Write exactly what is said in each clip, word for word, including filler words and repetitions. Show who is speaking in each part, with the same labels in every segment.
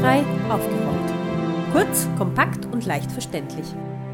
Speaker 1: Barrierefrei aufgerollt. Kurz, kompakt und leicht verständlich.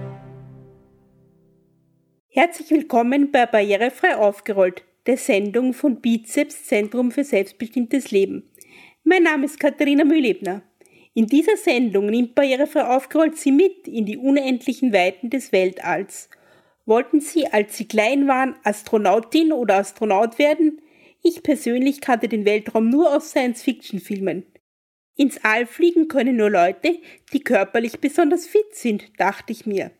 Speaker 2: Herzlich willkommen bei Barrierefrei aufgerollt, der Sendung von Bizeps Zentrum für selbstbestimmtes Leben. Mein Name ist Katharina Mühlebner. In dieser Sendung nimmt Barrierefrei aufgerollt Sie mit in die unendlichen Weiten des Weltalls. Wollten Sie, als Sie klein waren, Astronautin oder Astronaut werden? Ich persönlich kannte den Weltraum nur aus Science-Fiction-Filmen. Ins All fliegen können nur Leute, die körperlich besonders fit sind, dachte ich mir.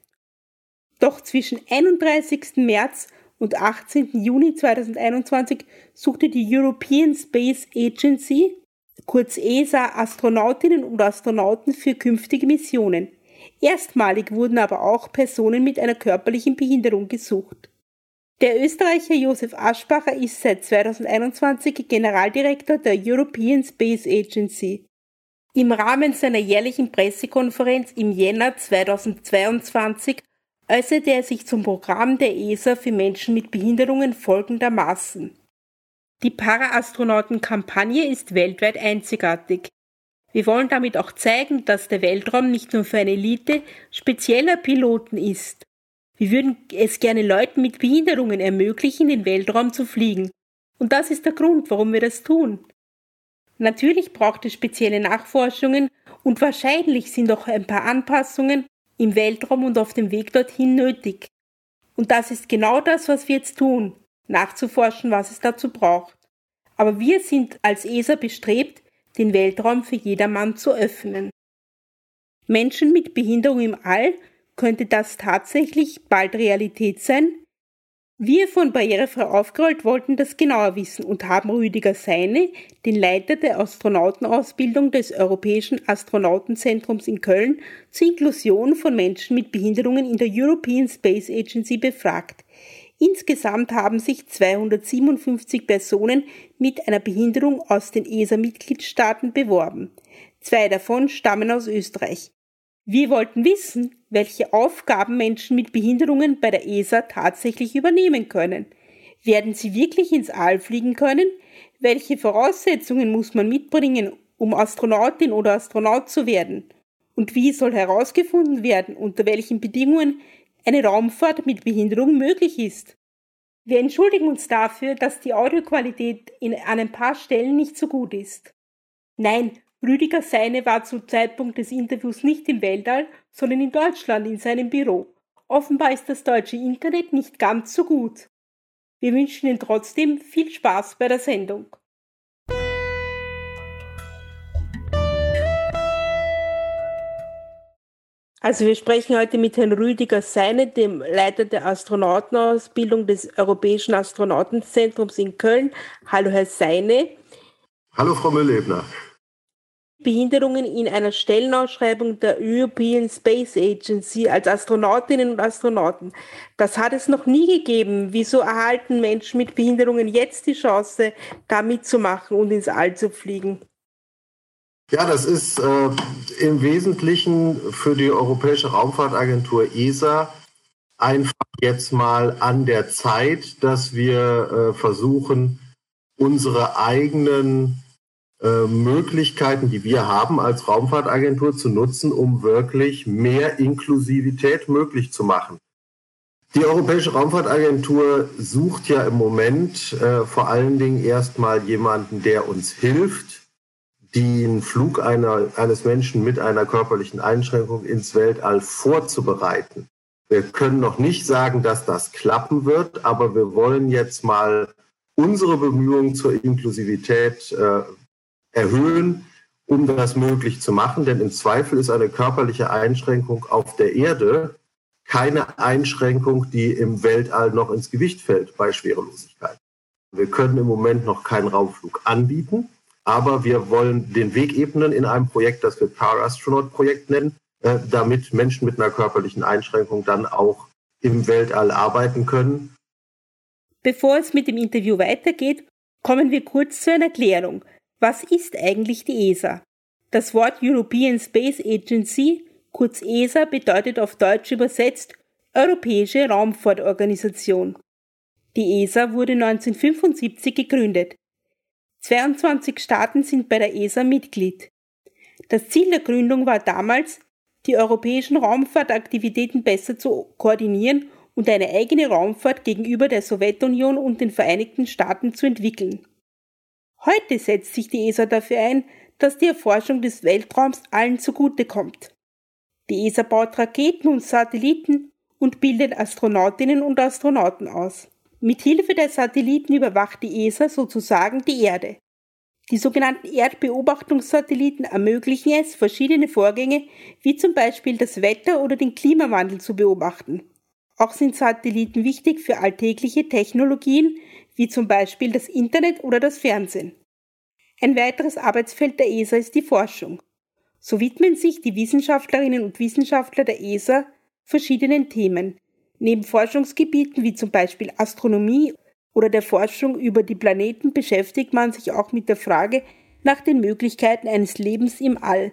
Speaker 2: Doch zwischen einunddreißigsten März und achtzehnten Juni zweitausendeinundzwanzig suchte die European Space Agency, kurz E S A, Astronautinnen und Astronauten für künftige Missionen. Erstmalig wurden aber auch Personen mit einer körperlichen Behinderung gesucht. Der Österreicher Josef Aschbacher ist seit zweitausendeinundzwanzig Generaldirektor der European Space Agency. Im Rahmen seiner jährlichen Pressekonferenz im Jänner zweitausendzweiundzwanzig äußerte er sich zum Programm der E S A für Menschen mit Behinderungen folgendermaßen. Die Para-Astronauten-Kampagne ist weltweit einzigartig. Wir wollen damit auch zeigen, dass der Weltraum nicht nur für eine Elite spezieller Piloten ist. Wir würden es gerne Leuten mit Behinderungen ermöglichen, in den Weltraum zu fliegen. Und das ist der Grund, warum wir das tun. Natürlich braucht es spezielle Nachforschungen und wahrscheinlich sind auch ein paar Anpassungen im Weltraum und auf dem Weg dorthin nötig. Und das ist genau das, was wir jetzt tun, nachzuforschen, was es dazu braucht. Aber wir sind als E S A bestrebt, den Weltraum für jedermann zu öffnen. Menschen mit Behinderung im All, könnte das tatsächlich bald Realität sein? Wir von Barrierefrei aufgerollt wollten das genauer wissen und haben Rüdiger Seine, den Leiter der Astronautenausbildung des Europäischen Astronautenzentrums in Köln, zur Inklusion von Menschen mit Behinderungen in der European Space Agency befragt. Insgesamt haben sich zweihundertsiebenundfünfzig Personen mit einer Behinderung aus den E S A-Mitgliedstaaten beworben. Zwei davon stammen aus Österreich. Wir wollten wissen, welche Aufgaben Menschen mit Behinderungen bei der E S A tatsächlich übernehmen können. Werden sie wirklich ins All fliegen können? Welche Voraussetzungen muss man mitbringen, um Astronautin oder Astronaut zu werden? Und wie soll herausgefunden werden, unter welchen Bedingungen eine Raumfahrt mit Behinderung möglich ist? Wir entschuldigen uns dafür, dass die Audioqualität in, an ein paar Stellen nicht so gut ist. Nein, Rüdiger Seine war zum Zeitpunkt des Interviews nicht im Weltall, sondern in Deutschland in seinem Büro. Offenbar ist das deutsche Internet nicht ganz so gut. Wir wünschen Ihnen trotzdem viel Spaß bei der Sendung. Also wir sprechen heute mit Herrn Rüdiger Seine, dem Leiter der Astronautenausbildung des Europäischen Astronautenzentrums in Köln. Hallo Herr Seine.
Speaker 3: Hallo Frau Mühlebner.
Speaker 2: Behinderungen in einer Stellenausschreibung der European Space Agency als Astronautinnen und Astronauten. Das hat es noch nie gegeben. Wieso erhalten Menschen mit Behinderungen jetzt die Chance, da mitzumachen und ins All zu fliegen?
Speaker 3: Ja, das ist äh, im Wesentlichen für die Europäische Raumfahrtagentur E S A einfach jetzt mal an der Zeit, dass wir äh, versuchen, unsere eigenen Möglichkeiten, die wir haben als Raumfahrtagentur, zu nutzen, um wirklich mehr Inklusivität möglich zu machen. Die Europäische Raumfahrtagentur sucht ja im Moment äh, vor allen Dingen erstmal jemanden, der uns hilft, den Flug einer, eines Menschen mit einer körperlichen Einschränkung ins Weltall vorzubereiten. Wir können noch nicht sagen, dass das klappen wird, aber wir wollen jetzt mal unsere Bemühungen zur Inklusivität äh, erhöhen, um das möglich zu machen. Denn im Zweifel ist eine körperliche Einschränkung auf der Erde keine Einschränkung, die im Weltall noch ins Gewicht fällt bei Schwerelosigkeit. Wir können im Moment noch keinen Raumflug anbieten, aber wir wollen den Weg ebnen in einem Projekt, das wir Para-Astronaut-Projekt nennen, äh, damit Menschen mit einer körperlichen Einschränkung dann auch im Weltall arbeiten können.
Speaker 2: Bevor es mit dem Interview weitergeht, kommen wir kurz zu einer Erklärung. Was ist eigentlich die E S A? Das Wort European Space Agency, kurz E S A, bedeutet auf Deutsch übersetzt Europäische Raumfahrtorganisation. Die E S A wurde neunzehnhundertfünfundsiebzig gegründet. zweiundzwanzig Staaten sind bei der E S A Mitglied. Das Ziel der Gründung war damals, die europäischen Raumfahrtaktivitäten besser zu koordinieren und eine eigene Raumfahrt gegenüber der Sowjetunion und den Vereinigten Staaten zu entwickeln. Heute setzt sich die E S A dafür ein, dass die Erforschung des Weltraums allen zugutekommt. Die E S A baut Raketen und Satelliten und bildet Astronautinnen und Astronauten aus. Mit Hilfe der Satelliten überwacht die E S A sozusagen die Erde. Die sogenannten Erdbeobachtungssatelliten ermöglichen es, verschiedene Vorgänge wie zum Beispiel das Wetter oder den Klimawandel zu beobachten. Auch sind Satelliten wichtig für alltägliche Technologien wie zum Beispiel das Internet oder das Fernsehen. Ein weiteres Arbeitsfeld der E S A ist die Forschung. So widmen sich die Wissenschaftlerinnen und Wissenschaftler der E S A verschiedenen Themen. Neben Forschungsgebieten wie zum Beispiel Astronomie oder der Forschung über die Planeten beschäftigt man sich auch mit der Frage nach den Möglichkeiten eines Lebens im All.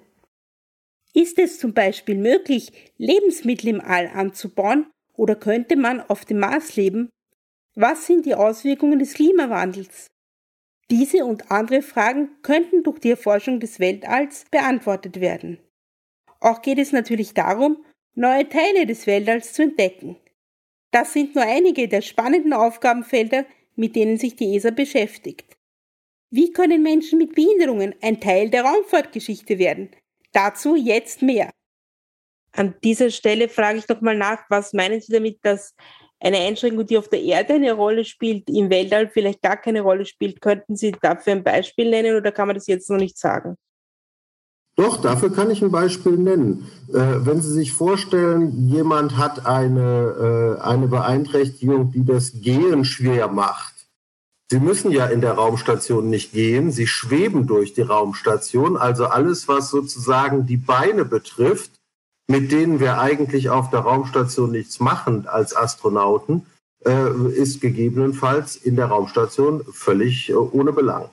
Speaker 2: Ist es zum Beispiel möglich, Lebensmittel im All anzubauen oder könnte man auf dem Mars leben? Was sind die Auswirkungen des Klimawandels? Diese und andere Fragen könnten durch die Erforschung des Weltalls beantwortet werden. Auch geht es natürlich darum, neue Teile des Weltalls zu entdecken. Das sind nur einige der spannenden Aufgabenfelder, mit denen sich die E S A beschäftigt. Wie können Menschen mit Behinderungen ein Teil der Raumfahrtgeschichte werden? Dazu jetzt mehr. An dieser Stelle frage ich nochmal nach, was meinen Sie damit, dass eine Einschränkung, die auf der Erde eine Rolle spielt, im Weltall vielleicht gar keine Rolle spielt? Könnten Sie dafür ein Beispiel nennen oder kann man das jetzt noch nicht sagen?
Speaker 3: Doch, dafür kann ich ein Beispiel nennen. Äh, wenn Sie sich vorstellen, jemand hat eine, äh, eine Beeinträchtigung, die das Gehen schwer macht. Sie müssen ja in der Raumstation nicht gehen, Sie schweben durch die Raumstation, also alles, was sozusagen die Beine betrifft, mit denen wir eigentlich auf der Raumstation nichts machen als Astronauten, äh, ist gegebenenfalls in der Raumstation völlig äh, ohne Belang.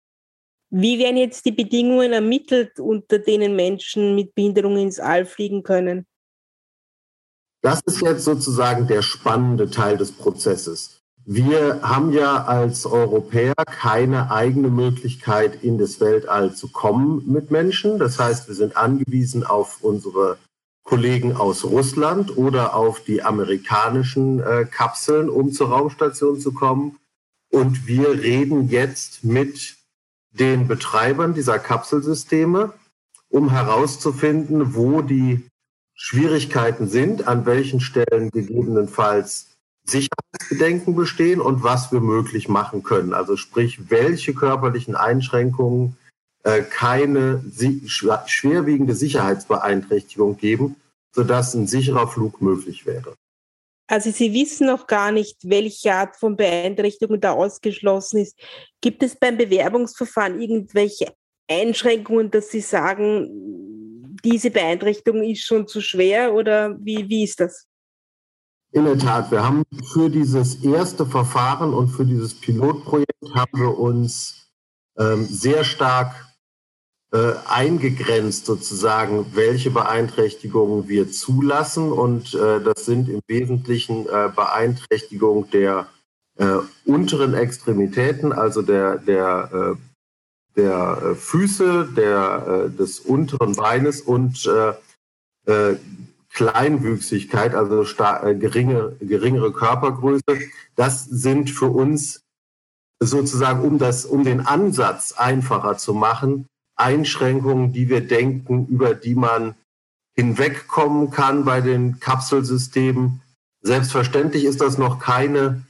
Speaker 2: Wie werden jetzt die Bedingungen ermittelt, unter denen Menschen mit Behinderungen ins All fliegen können?
Speaker 3: Das ist jetzt sozusagen der spannende Teil des Prozesses. Wir haben ja als Europäer keine eigene Möglichkeit, in das Weltall zu kommen mit Menschen. Das heißt, wir sind angewiesen auf unsere Kollegen aus Russland oder auf die amerikanischen äh, Kapseln, um zur Raumstation zu kommen. Und wir reden jetzt mit den Betreibern dieser Kapselsysteme, um herauszufinden, wo die Schwierigkeiten sind, an welchen Stellen gegebenenfalls Sicherheitsbedenken bestehen und was wir möglich machen können. Also sprich, welche körperlichen Einschränkungen äh, keine si- schwerwiegende Sicherheitsbeeinträchtigung geben, sodass ein sicherer Flug möglich wäre.
Speaker 2: Also Sie wissen noch gar nicht, welche Art von Beeinträchtigung da ausgeschlossen ist. Gibt es beim Bewerbungsverfahren irgendwelche Einschränkungen, dass Sie sagen, diese Beeinträchtigung ist schon zu schwer oder wie, wie ist das?
Speaker 3: In der Tat, wir haben für dieses erste Verfahren und für dieses Pilotprojekt haben wir uns ähm, sehr stark äh, eingegrenzt sozusagen, welche Beeinträchtigungen wir zulassen. Und äh, das sind im Wesentlichen äh, Beeinträchtigungen der äh, unteren Extremitäten, also der, der, äh, der Füße, der, äh, des unteren Beines und äh, äh, Kleinwüchsigkeit, also star- äh, geringe, geringere Körpergröße. Das sind für uns sozusagen, um, das, um den Ansatz einfacher zu machen, Einschränkungen, die wir denken, über die man hinwegkommen kann bei den Kapselsystemen. Selbstverständlich ist das noch keine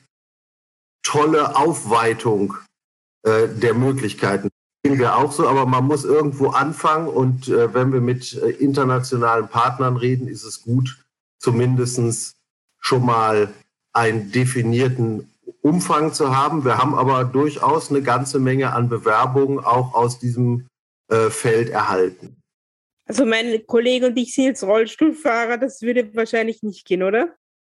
Speaker 3: tolle Aufweitung äh, der Möglichkeiten. Das sehen wir auch so, aber man muss irgendwo anfangen und äh, wenn wir mit äh, internationalen Partnern reden, ist es gut, zumindest schon mal einen definierten Umfang zu haben. Wir haben aber durchaus eine ganze Menge an Bewerbungen auch aus diesem äh, Feld erhalten.
Speaker 2: Also mein Kollege und ich sind jetzt Rollstuhlfahrer, das würde wahrscheinlich nicht gehen, oder?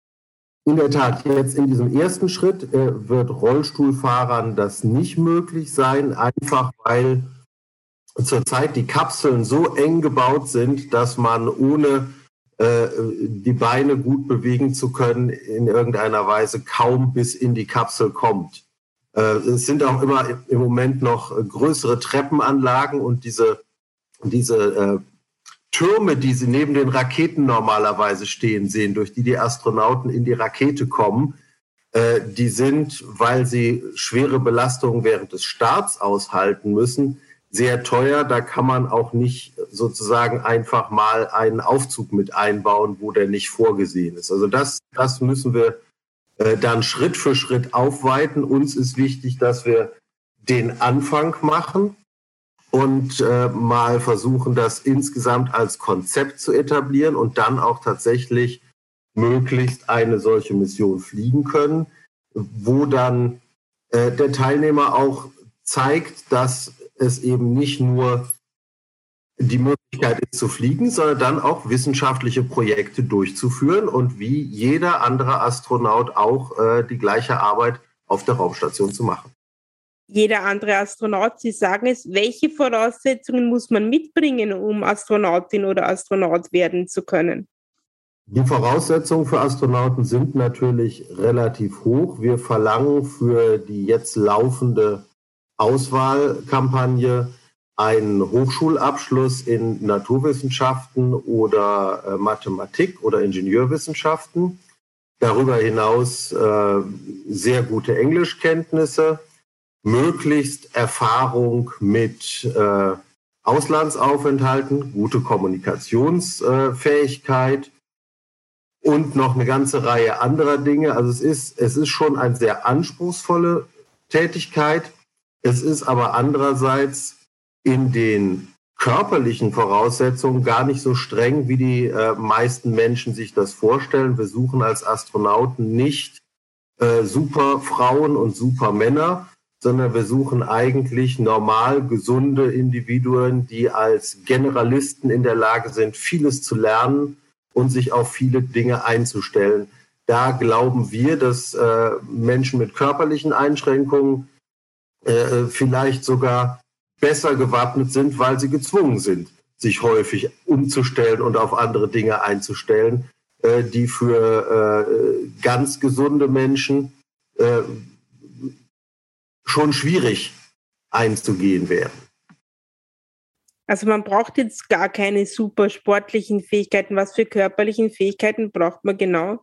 Speaker 3: In der Tat, jetzt in diesem ersten Schritt äh, wird Rollstuhlfahrern das nicht möglich sein, einfach weil zurzeit die Kapseln so eng gebaut sind, dass man ohne äh, die Beine gut bewegen zu können, in irgendeiner Weise kaum bis in die Kapsel kommt. Äh, es sind auch immer im Moment noch größere Treppenanlagen und diese diese äh, Türme, die sie neben den Raketen normalerweise stehen sehen, durch die die Astronauten in die Rakete kommen, äh, die sind, weil sie schwere Belastungen während des Starts aushalten müssen, sehr teuer. Da kann man auch nicht sozusagen einfach mal einen Aufzug mit einbauen, wo der nicht vorgesehen ist. Also das, das müssen wir äh, dann Schritt für Schritt aufweiten. Uns ist wichtig, dass wir den Anfang machen und äh, mal versuchen, das insgesamt als Konzept zu etablieren und dann auch tatsächlich möglichst eine solche Mission fliegen können, wo dann äh, der Teilnehmer auch zeigt, dass es eben nicht nur die Möglichkeit ist zu fliegen, sondern dann auch wissenschaftliche Projekte durchzuführen und wie jeder andere Astronaut auch äh, die gleiche Arbeit auf der Raumstation zu machen.
Speaker 2: Jeder andere Astronaut, Sie sagen es, welche Voraussetzungen muss man mitbringen, um Astronautin oder Astronaut werden zu können?
Speaker 3: Die Voraussetzungen für Astronauten sind natürlich relativ hoch. Wir verlangen für die jetzt laufende Auswahlkampagne einen Hochschulabschluss in Naturwissenschaften oder äh, Mathematik oder Ingenieurwissenschaften. Darüber hinaus äh, sehr gute Englischkenntnisse, möglichst Erfahrung mit äh, Auslandsaufenthalten, gute Kommunikationsfähigkeit äh, und noch eine ganze Reihe anderer Dinge. Also es ist, es ist schon eine sehr anspruchsvolle Tätigkeit. Es ist aber andererseits in den körperlichen Voraussetzungen gar nicht so streng, wie die äh, meisten Menschen sich das vorstellen. Wir suchen als Astronauten nicht äh, super Frauen und super Männer, sondern wir suchen eigentlich normal gesunde Individuen, die als Generalisten in der Lage sind, vieles zu lernen und sich auf viele Dinge einzustellen. Da glauben wir, dass äh, Menschen mit körperlichen Einschränkungen äh, vielleicht sogar besser gewappnet sind, weil sie gezwungen sind, sich häufig umzustellen und auf andere Dinge einzustellen, äh, die für äh, ganz gesunde Menschen äh, schon schwierig einzugehen wären.
Speaker 2: Also man braucht jetzt gar keine super sportlichen Fähigkeiten. Was für körperlichen Fähigkeiten braucht man genau?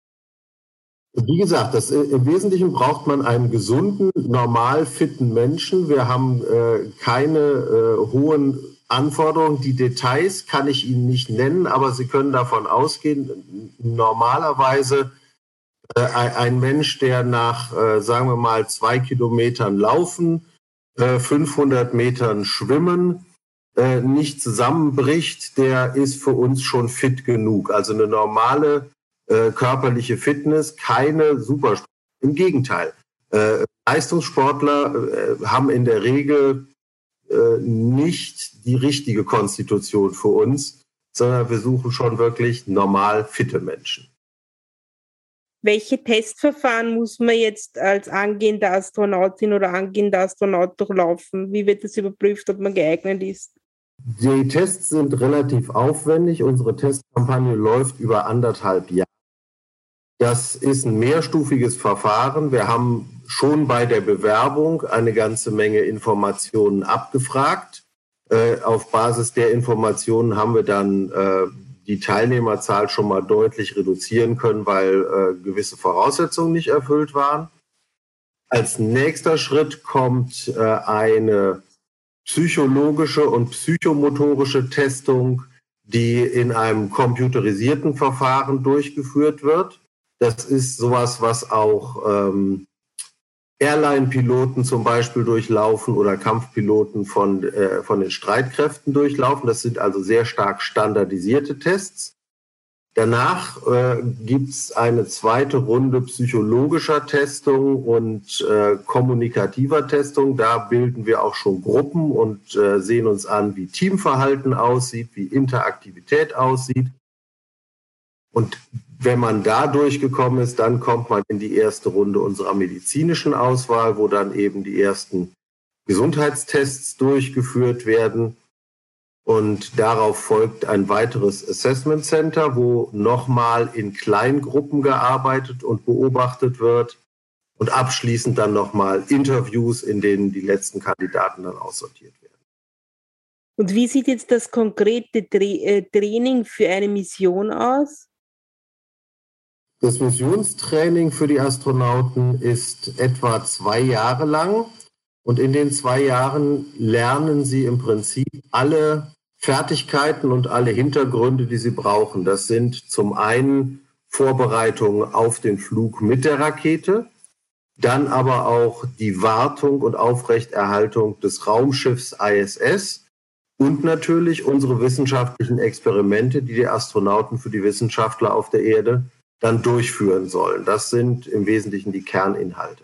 Speaker 3: Wie gesagt, das, im Wesentlichen braucht man einen gesunden, normal fitten Menschen. Wir haben äh, keine äh, hohen Anforderungen. Die Details kann ich Ihnen nicht nennen, aber Sie können davon ausgehen, normalerweise äh, ein Mensch, der nach, äh, sagen wir mal, zwei Kilometern Laufen, äh, fünfhundert Metern Schwimmen, äh, nicht zusammenbricht, der ist für uns schon fit genug. Also eine normale Äh, körperliche Fitness, keine Supersportler. Im Gegenteil, äh, Leistungssportler äh, haben in der Regel äh, nicht die richtige Konstitution für uns, sondern wir suchen schon wirklich normal fitte Menschen.
Speaker 2: Welche Testverfahren muss man jetzt als angehende Astronautin oder angehender Astronaut durchlaufen? Wie wird das überprüft, ob man geeignet ist?
Speaker 3: Die Tests sind relativ aufwendig. Unsere Testkampagne läuft über anderthalb Jahre. Das ist ein mehrstufiges Verfahren. Wir haben schon bei der Bewerbung eine ganze Menge Informationen abgefragt. Äh, auf Basis der Informationen haben wir dann äh, die Teilnehmerzahl schon mal deutlich reduzieren können, weil äh, gewisse Voraussetzungen nicht erfüllt waren. Als nächster Schritt kommt äh, eine psychologische und psychomotorische Testung, die in einem computerisierten Verfahren durchgeführt wird. Das ist sowas, was auch ähm, Airline-Piloten zum Beispiel durchlaufen oder Kampfpiloten von, äh, von den Streitkräften durchlaufen. Das sind also sehr stark standardisierte Tests. Danach äh, gibt es eine zweite Runde psychologischer Testung und äh, kommunikativer Testung. Da bilden wir auch schon Gruppen und äh, sehen uns an, wie Teamverhalten aussieht, wie Interaktivität aussieht. Und wenn man da durchgekommen ist, dann kommt man in die erste Runde unserer medizinischen Auswahl, wo dann eben die ersten Gesundheitstests durchgeführt werden. Und darauf folgt ein weiteres Assessment Center, wo nochmal in Kleingruppen gearbeitet und beobachtet wird. Und abschließend dann nochmal Interviews, in denen die letzten Kandidaten dann aussortiert werden.
Speaker 2: Und wie sieht jetzt das konkrete Tra äh, Training für eine Mission aus?
Speaker 3: Das Missionstraining für die Astronauten ist etwa zwei Jahre lang. Und in den zwei Jahren lernen sie im Prinzip alle Fertigkeiten und alle Hintergründe, die sie brauchen. Das sind zum einen Vorbereitungen auf den Flug mit der Rakete, dann aber auch die Wartung und Aufrechterhaltung des Raumschiffs I S S und natürlich unsere wissenschaftlichen Experimente, die die Astronauten für die Wissenschaftler auf der Erde dann durchführen sollen. Das sind im Wesentlichen die Kerninhalte.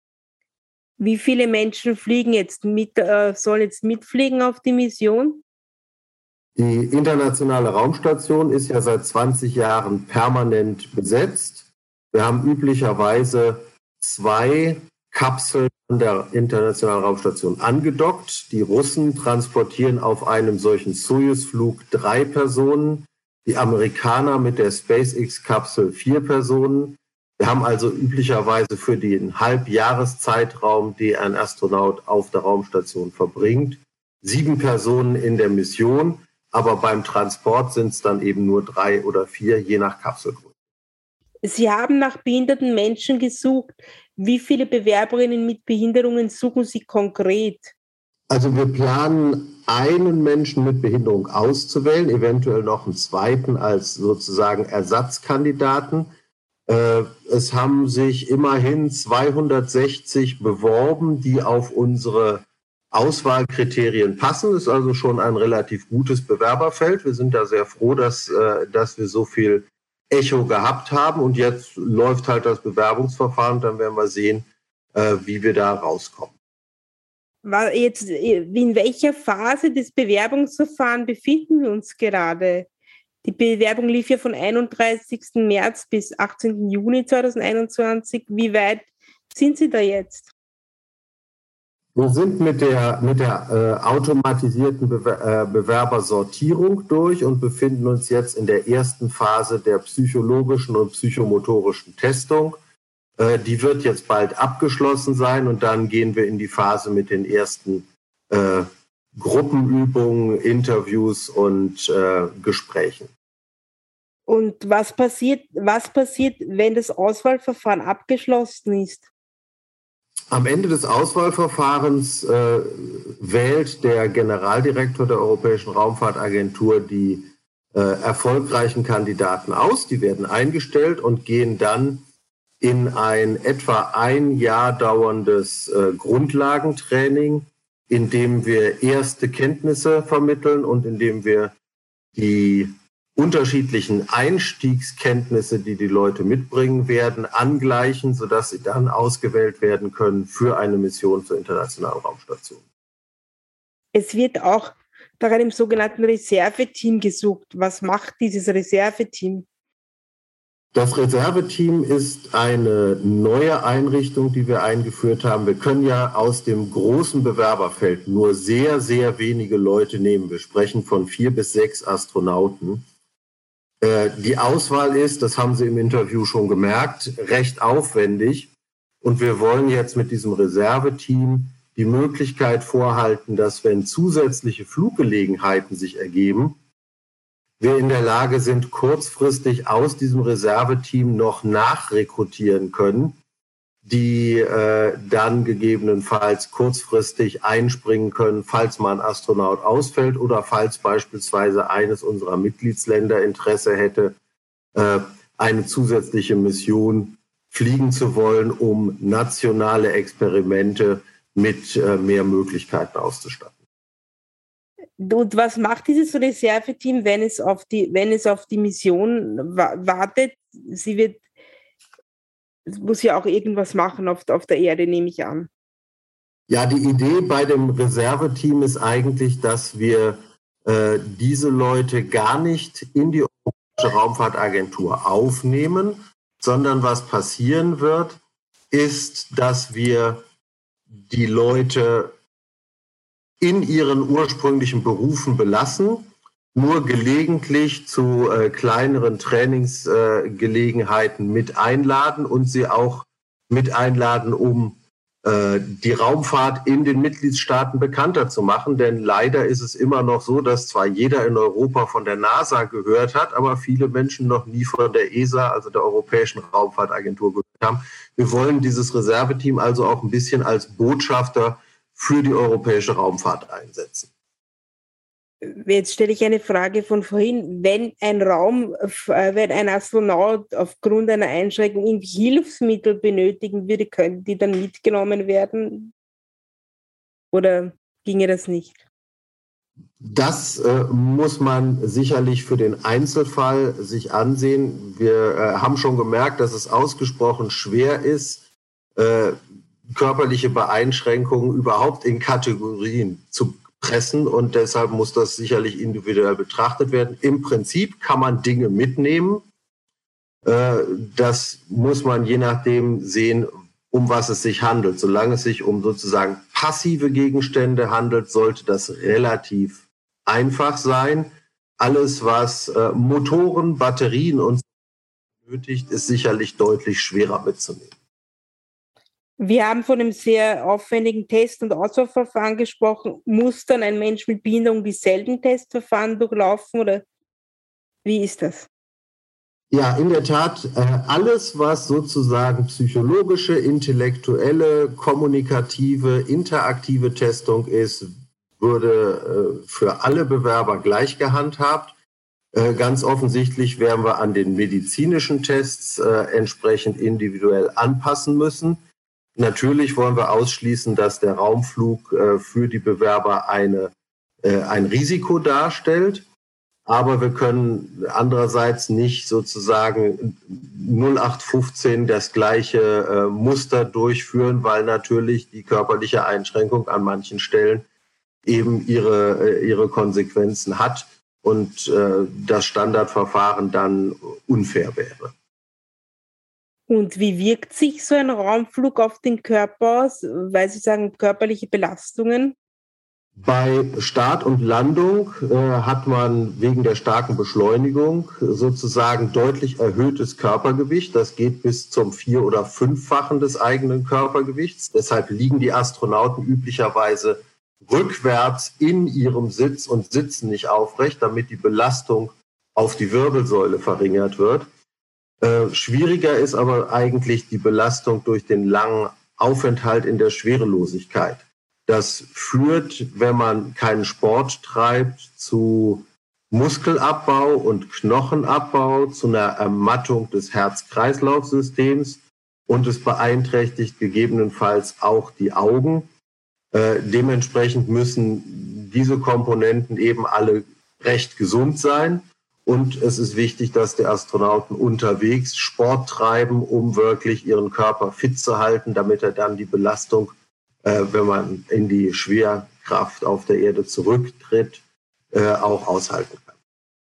Speaker 2: Wie viele Menschen fliegen jetzt mit, äh, sollen jetzt mitfliegen auf die Mission?
Speaker 3: Die internationale Raumstation ist ja seit zwanzig Jahren permanent besetzt. Wir haben üblicherweise zwei Kapseln an der internationalen Raumstation angedockt. Die Russen transportieren auf einem solchen Soyuz-Flug drei Personen, die Amerikaner mit der SpaceX-Kapsel vier Personen. Wir haben also üblicherweise für den Halbjahreszeitraum, den ein Astronaut auf der Raumstation verbringt, sieben Personen in der Mission, aber beim Transport sind es dann eben nur drei oder vier, je nach Kapselgröße.
Speaker 2: Sie haben nach behinderten Menschen gesucht. Wie viele Bewerberinnen mit Behinderungen suchen Sie konkret?
Speaker 3: Also wir planen, einen Menschen mit Behinderung auszuwählen, eventuell noch einen zweiten als sozusagen Ersatzkandidaten. Es haben sich immerhin zweihundertsechzig beworben, die auf unsere Auswahlkriterien passen. Das ist also schon ein relativ gutes Bewerberfeld. Wir sind da sehr froh, dass, dass wir so viel Echo gehabt haben. Und jetzt läuft halt das Bewerbungsverfahren. Dann werden wir sehen, wie wir da rauskommen.
Speaker 2: Jetzt, in welcher Phase des Bewerbungsverfahrens befinden wir uns gerade? Die Bewerbung lief ja von einunddreißigsten März bis achtzehnten Juni zweitausendeinundzwanzig. Wie weit sind Sie da jetzt?
Speaker 3: Wir sind mit der, mit der äh, automatisierten Bewer- äh, Bewerbersortierung durch und befinden uns jetzt in der ersten Phase der psychologischen und psychomotorischen Testung. Äh, die wird jetzt bald abgeschlossen sein und dann gehen wir in die Phase mit den ersten äh, Gruppenübungen, Interviews und äh, Gesprächen.
Speaker 2: Und was passiert, was passiert, wenn das Auswahlverfahren abgeschlossen ist?
Speaker 3: Am Ende des Auswahlverfahrens äh, wählt der Generaldirektor der Europäischen Raumfahrtagentur die äh, erfolgreichen Kandidaten aus. Die werden eingestellt und gehen dann in ein etwa ein Jahr dauerndes äh, Grundlagentraining, in dem wir erste Kenntnisse vermitteln und in dem wir die unterschiedlichen Einstiegskenntnisse, die die Leute mitbringen werden, angleichen, sodass sie dann ausgewählt werden können für eine Mission zur Internationalen Raumstation.
Speaker 2: Es wird auch nach einem sogenannten Reserveteam gesucht. Was macht dieses Reserveteam?
Speaker 3: Das Reserveteam ist eine neue Einrichtung, die wir eingeführt haben. Wir können ja aus dem großen Bewerberfeld nur sehr, sehr wenige Leute nehmen. Wir sprechen von vier bis sechs Astronauten. Die Auswahl ist, das haben Sie im Interview schon gemerkt, recht aufwendig. Und wir wollen jetzt mit diesem Reserveteam die Möglichkeit vorhalten, dass wenn zusätzliche Fluggelegenheiten sich ergeben, wir in der Lage sind, kurzfristig aus diesem Reserveteam noch nachrekrutieren können, die äh, dann gegebenenfalls kurzfristig einspringen können, falls mal ein Astronaut ausfällt oder falls beispielsweise eines unserer Mitgliedsländer Interesse hätte, äh, eine zusätzliche Mission fliegen zu wollen, um nationale Experimente mit äh, mehr Möglichkeiten auszustatten.
Speaker 2: Und was macht dieses Reserveteam, wenn es auf die, wenn es auf die Mission wa- wartet? Sie wird Es muss ja auch irgendwas machen auf, auf der Erde, nehme ich an.
Speaker 3: Ja, die Idee bei dem Reserveteam ist eigentlich, dass wir äh, diese Leute gar nicht in die Europäische Raumfahrtagentur aufnehmen, sondern was passieren wird, ist, dass wir die Leute in ihren ursprünglichen Berufen belassen, nur gelegentlich zu äh, kleineren Trainingsgelegenheiten äh, mit einladen und sie auch mit einladen, um die Raumfahrt in den Mitgliedstaaten bekannter zu machen. Denn leider ist es immer noch so, dass zwar jeder in Europa von der NASA gehört hat, aber viele Menschen noch nie von der E S A, also der Europäischen Raumfahrtagentur, gehört haben. Wir wollen dieses Reserveteam also auch ein bisschen als Botschafter für die europäische Raumfahrt einsetzen.
Speaker 2: Jetzt stelle ich eine Frage von vorhin. Wenn ein Raum, wenn ein Astronaut aufgrund einer Einschränkung irgendwie Hilfsmittel benötigen würde, könnten die dann mitgenommen werden? Oder ginge das nicht?
Speaker 3: Das äh, muss man sicherlich für den Einzelfall sich ansehen. Wir äh, haben schon gemerkt, dass es ausgesprochen schwer ist, äh, körperliche Beeinschränkungen überhaupt in Kategorien zu pressen, und deshalb muss das sicherlich individuell betrachtet werden. Im Prinzip kann man Dinge mitnehmen. Das muss man je nachdem sehen, um was es sich handelt. Solange es sich um sozusagen passive Gegenstände handelt, sollte das relativ einfach sein. Alles, was Motoren, Batterien und so benötigt, ist sicherlich deutlich schwerer mitzunehmen.
Speaker 2: Wir haben von einem sehr aufwendigen Test- und Auswahlverfahren gesprochen. Muss dann ein Mensch mit Behinderung dieselben Testverfahren durchlaufen oder wie ist das?
Speaker 3: Ja, in der Tat, alles, was sozusagen psychologische, intellektuelle, kommunikative, interaktive Testung ist, würde für alle Bewerber gleich gehandhabt. Ganz offensichtlich werden wir an den medizinischen Tests entsprechend individuell anpassen müssen. Natürlich wollen wir ausschließen, dass der Raumflug äh, für die Bewerber eine, äh, ein Risiko darstellt. Aber wir können andererseits nicht sozusagen null acht fünfzehn das gleiche äh, Muster durchführen, weil natürlich die körperliche Einschränkung an manchen Stellen eben ihre, äh, ihre Konsequenzen hat und äh, das Standardverfahren dann unfair wäre.
Speaker 2: Und wie wirkt sich so ein Raumflug auf den Körper aus, weil Sie sagen, körperliche Belastungen?
Speaker 3: Bei Start und Landung äh, hat man wegen der starken Beschleunigung sozusagen deutlich erhöhtes Körpergewicht. Das geht bis zum vier- oder fünffachen des eigenen Körpergewichts. Deshalb liegen die Astronauten üblicherweise rückwärts in ihrem Sitz und sitzen nicht aufrecht, damit die Belastung auf die Wirbelsäule verringert wird. Äh, schwieriger ist aber eigentlich die Belastung durch den langen Aufenthalt in der Schwerelosigkeit. Das führt, wenn man keinen Sport treibt, zu Muskelabbau und Knochenabbau, zu einer Ermattung des Herz-Kreislauf-Systems, und es beeinträchtigt gegebenenfalls auch die Augen. Äh, dementsprechend müssen diese Komponenten eben alle recht gesund sein. Und es ist wichtig, dass die Astronauten unterwegs Sport treiben, um wirklich ihren Körper fit zu halten, damit er dann die Belastung, äh, wenn man in die Schwerkraft auf der Erde zurücktritt, äh, auch aushalten kann.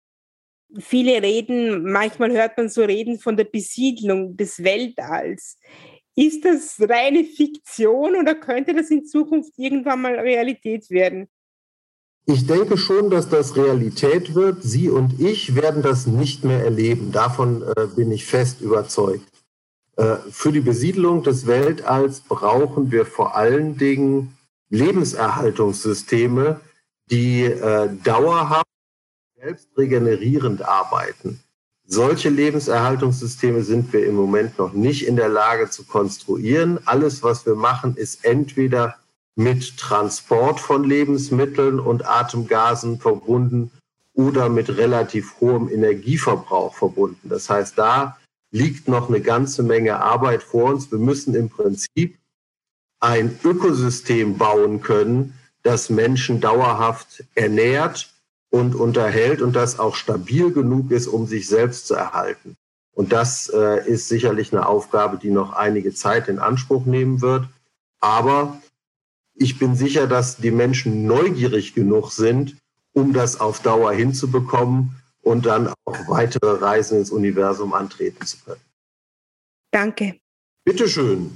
Speaker 2: Viele reden, manchmal hört man so Reden von der Besiedlung des Weltalls. Ist das reine Fiktion oder könnte das in Zukunft irgendwann mal Realität werden?
Speaker 3: Ich denke schon, dass das Realität wird. Sie und ich werden das nicht mehr erleben. Davon äh, bin ich fest überzeugt. Äh, für die Besiedlung des Weltalls brauchen wir vor allen Dingen Lebenserhaltungssysteme, die äh, dauerhaft selbst regenerierend arbeiten. Solche Lebenserhaltungssysteme sind wir im Moment noch nicht in der Lage zu konstruieren. Alles, was wir machen, ist entweder mit Transport von Lebensmitteln und Atemgasen verbunden oder mit relativ hohem Energieverbrauch verbunden. Das heißt, da liegt noch eine ganze Menge Arbeit vor uns. Wir müssen im Prinzip ein Ökosystem bauen können, das Menschen dauerhaft ernährt und unterhält und das auch stabil genug ist, um sich selbst zu erhalten. Und das äh, ist sicherlich eine Aufgabe, die noch einige Zeit in Anspruch nehmen wird. Aber ich bin sicher, dass die Menschen neugierig genug sind, um das auf Dauer hinzubekommen und dann auch weitere Reisen ins Universum antreten zu können.
Speaker 2: Danke.
Speaker 3: Bitteschön.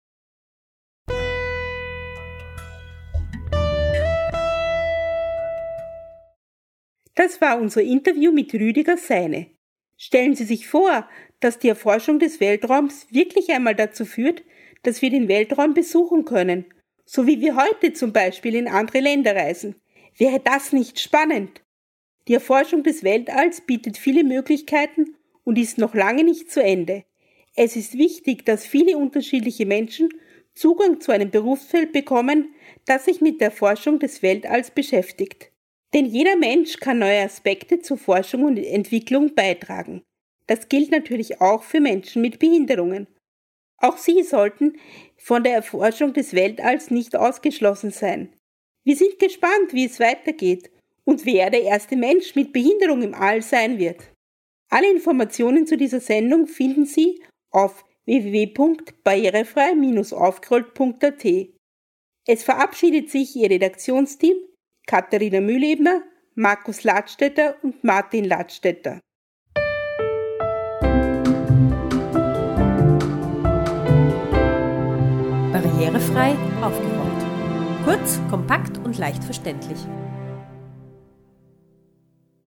Speaker 2: Das war unser Interview mit Rüdiger Seine. Stellen Sie sich vor, dass die Erforschung des Weltraums wirklich einmal dazu führt, dass wir den Weltraum besuchen können, so wie wir heute zum Beispiel in andere Länder reisen. Wäre das nicht spannend? Die Erforschung des Weltalls bietet viele Möglichkeiten und ist noch lange nicht zu Ende. Es ist wichtig, dass viele unterschiedliche Menschen Zugang zu einem Berufsfeld bekommen, das sich mit der Forschung des Weltalls beschäftigt. Denn jeder Mensch kann neue Aspekte zur Forschung und Entwicklung beitragen. Das gilt natürlich auch für Menschen mit Behinderungen. Auch sie sollten von der Erforschung des Weltalls nicht ausgeschlossen sein. Wir sind gespannt, wie es weitergeht und wer der erste Mensch mit Behinderung im All sein wird. Alle Informationen zu dieser Sendung finden Sie auf w w w punkt barrierefrei Bindestrich aufgerollt punkt a t. Es verabschiedet sich Ihr Redaktionsteam Katharina Mühlebner, Markus Ladstätter und Martin Ladstätter.
Speaker 1: Barrierefrei aufgerollt. Kurz, kompakt und leicht verständlich.